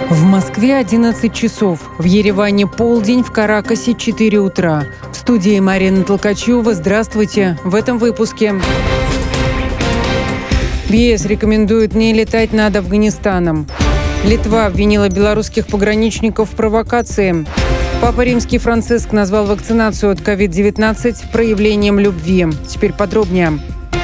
В Москве 11 часов, в Ереване полдень, в Каракасе 4 утра. В студии Марина Толкачева. Здравствуйте. В этом выпуске. ЕС рекомендует не летать над Афганистаном. Литва обвинила белорусских пограничников в провокации. Папа Римский Франциск назвал вакцинацию от COVID-19 проявлением любви. Теперь подробнее.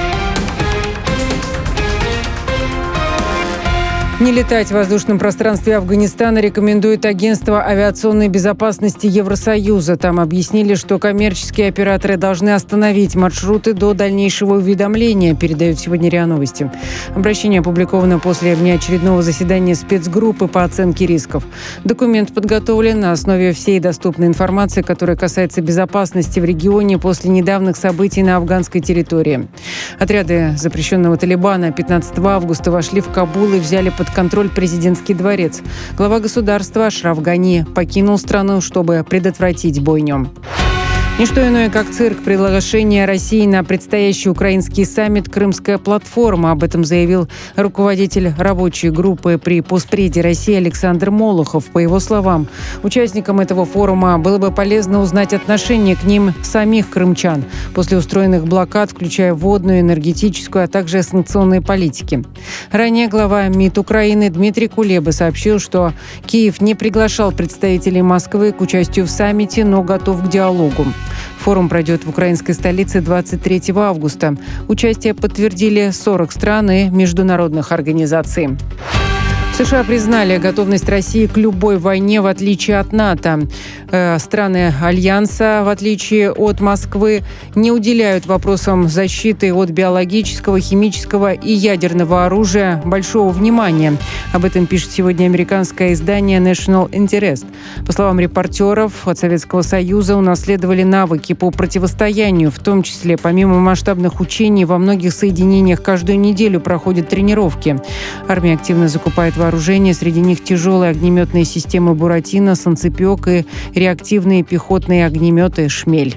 Не летать в воздушном пространстве Афганистана рекомендует Агентство авиационной безопасности Евросоюза. Там объяснили, что коммерческие операторы должны остановить маршруты до дальнейшего уведомления, передают сегодня РИА Новости. Обращение опубликовано после внеочередного заседания спецгруппы по оценке рисков. Документ подготовлен на основе всей доступной информации, которая касается безопасности в регионе после недавних событий на афганской территории. Отряды запрещенного Талибана 15 августа вошли в Кабул и взяли под контроль президентский дворец. Глава государства Ашраф Гани покинул страну, чтобы предотвратить бойню. Не что иное, как цирк приглашения России на предстоящий украинский саммит «Крымская платформа». Об этом заявил руководитель рабочей группы при Постпреде России Александр Молохов. По его словам, участникам этого форума было бы полезно узнать отношение к ним самих крымчан после устроенных блокад, включая водную, энергетическую, а также санкционные политики. Ранее глава МИД Украины Дмитрий Кулеба сообщил, что Киев не приглашал представителей Москвы к участию в саммите, но готов к диалогу. Форум пройдет в украинской столице 23 августа. Участие подтвердили 40 стран и международных организаций. США признали готовность России к любой войне, в отличие от НАТО. Страны Альянса, в отличие от Москвы, не уделяют вопросам защиты от биологического, химического и ядерного оружия большого внимания. Об этом пишет сегодня американское издание National Interest. По словам репортеров, от Советского Союза унаследовали навыки по противостоянию, в том числе, помимо масштабных учений, во многих соединениях каждую неделю проходят тренировки. Армия активно закупает вооружение, среди них тяжелые огнеметные системы «Буратино», «Санцепёк» и реактивные пехотные огнеметы «Шмель».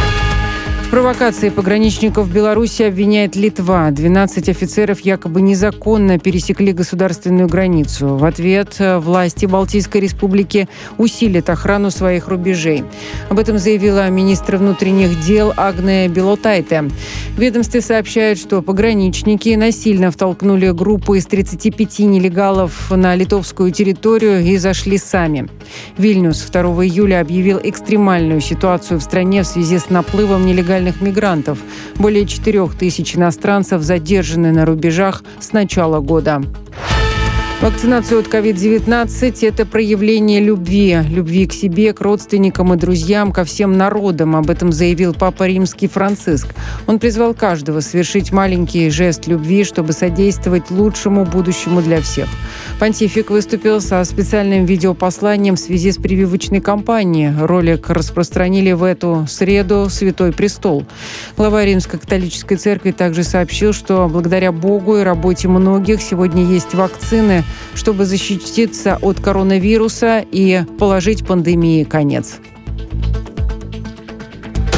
В провокации пограничников Беларуси обвиняет Литва. 12 офицеров якобы незаконно пересекли государственную границу. В ответ власти Балтийской республики усилят охрану своих рубежей. Об этом заявила министр внутренних дел Агния Белотайте. В ведомстве сообщают, что пограничники насильно втолкнули группу из 35 нелегалов на литовскую территорию и зашли сами. Вильнюс 2 июля объявил экстремальную ситуацию в стране в связи с наплывом нелегальных мигрантов. Более 4000 иностранцев задержаны на рубежах с начала года. Вакцинацию от COVID-19 – это проявление любви. Любви к себе, к родственникам и друзьям, ко всем народам. Об этом заявил Папа Римский Франциск. Он призвал каждого совершить маленький жест любви, чтобы содействовать лучшему будущему для всех. Понтифик выступил со специальным видеопосланием в связи с прививочной кампанией. Ролик распространили в эту среду Святой Престол. Глава Римско-католической церкви также сообщил, что благодаря Богу и работе многих сегодня есть вакцины, чтобы защититься от коронавируса и положить пандемии конец.